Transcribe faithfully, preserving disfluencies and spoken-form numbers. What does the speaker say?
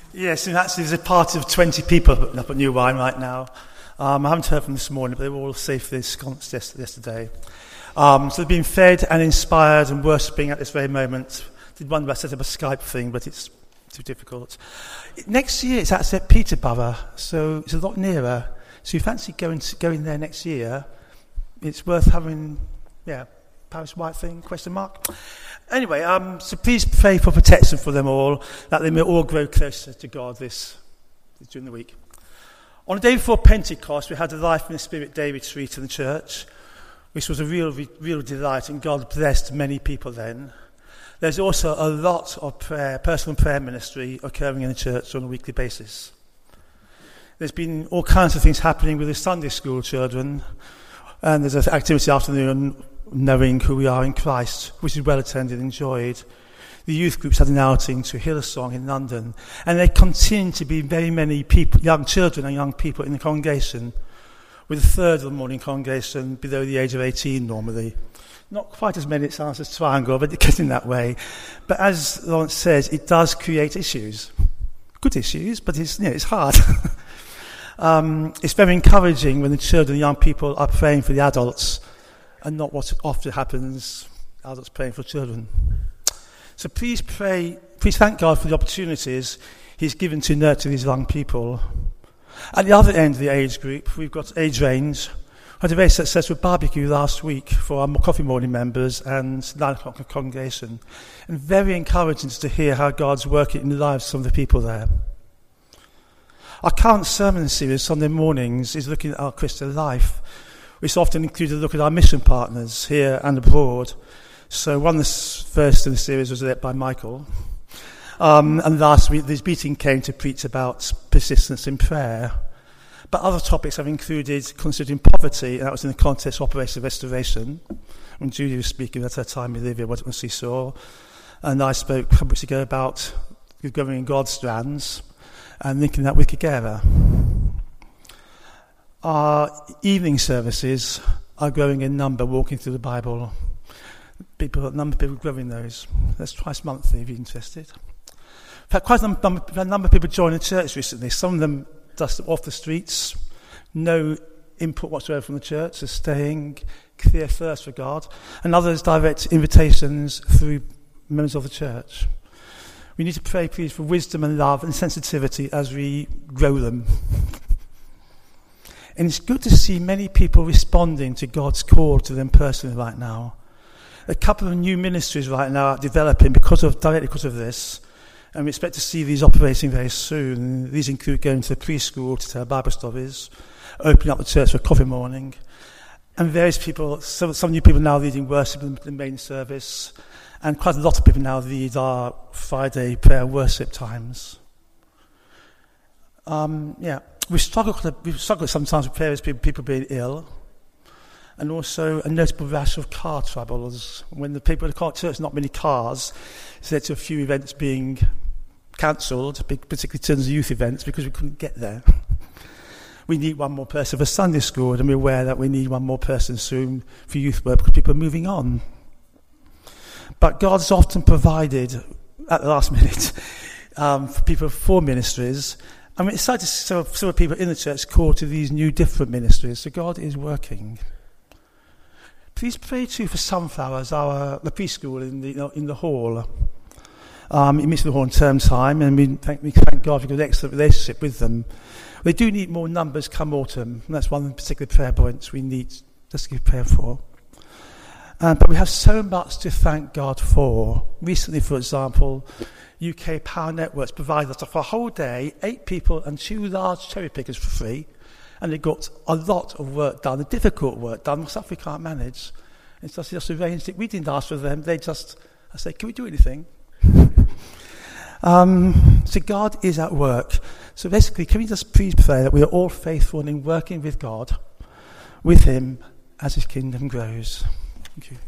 Yes, and actually there's a party of twenty people up at New Wine right now. Um, I haven't heard from them this morning, but they were all safely ensconced yesterday. Um, so they've been fed and inspired and worshipping at this very moment. Did wonder about setting up a Skype thing, but it's too difficult. Next year it's actually at Peterborough, so it's a lot nearer. So if you fancy going to, going there next year, it's worth having, yeah, Paris White thing, question mark. Anyway, um, so please pray for protection for them all, that they may all grow closer to God this during the week. On the day before Pentecost, we had the Life in the Spirit Day retreat in the church, which was a real, real delight, and God blessed many people then. There's also a lot of prayer, personal prayer ministry occurring in the church on a weekly basis. There's been all kinds of things happening with the Sunday school children, and there's an activity afternoon knowing who we are in Christ, which is well attended and enjoyed. The youth groups had an outing to Hillsong in London, and there continue to be very many people, young children and young people in the congregation, with a third of the morning congregation below the age of eighteen normally. Not quite as many, it sounds, as Triangle, but it's getting that way. But as Lawrence says, it does create issues. Good issues, but it's, you know, it's hard. um, it's very encouraging when the children and young people are praying for the adults, and not what often happens, adults praying for children. So please pray, please thank God for the opportunities he's given to nurture these young people. At the other end of the age group, we've got age range. I had a very successful barbecue last week for our coffee morning members and nine o'clock congregation. And very encouraging to hear how God's working in the lives of some of the people there. Our current sermon series, Sunday mornings, is looking at our Christian life, which often includes a look at our mission partners here and abroad. So one of the first in the series was led by Michael. Um, and last week, this meeting came to preach about persistence in prayer. But other topics have included considering poverty, and that was in the context of Operation Restoration, when Julie was speaking at her time in Libya, what she saw. And I spoke a couple weeks ago about growing in God's strands and linking that with Kagera. Our evening services are growing in number, walking through the Bible. People, a number of people growing those. That's twice monthly if you're interested. In fact, quite a number, a number of people joined the church recently. Some of them just off the streets, no input whatsoever from the church, just staying clear thirst for God. And others direct invitations through members of the church. We need to pray, please, for wisdom and love and sensitivity as we grow them. And it's good to see many people responding to God's call to them personally right now. A couple of new ministries right now are developing because of directly because of this, and we expect to see these operating very soon. These include going to the preschool to tell Bible stories, opening up the church for coffee morning, and various people, some, some new people now leading worship in the main service, and quite a lot of people now lead our Friday prayer worship times. Um, yeah, we struggle, we struggle sometimes with prayers, people, people being ill, and also a notable rash of car troubles. When the people in the church, not many cars, it's led to a few events being cancelled, particularly in terms of youth events, because we couldn't get there. We need one more person for Sunday school, and we're aware that we need one more person soon for youth work because people are moving on. But God's often provided, at the last minute, um, for people for ministries, and we're excited to see some people in the church called to these new different ministries, so God is working. Please pray too for Sunflowers, our the preschool in the you know, in the hall. Um, it meets the hall in term time, and we thank, we thank God for a good excellent relationship with them. They do need more numbers come autumn, and that's one of the particular prayer points we need just to give prayer for. Um, but we have so much to thank God for. Recently, for example, U K Power Networks provided us for a whole day, eight people and two large cherry pickers for free. And they got a lot of work done, the difficult work done, stuff we can't manage. And so they just arranged it. We didn't ask for them. They just, I said, can we do anything? um, so God is at work. So basically, can we just please pray that we are all faithful in working with God, with him, as his kingdom grows. Thank you.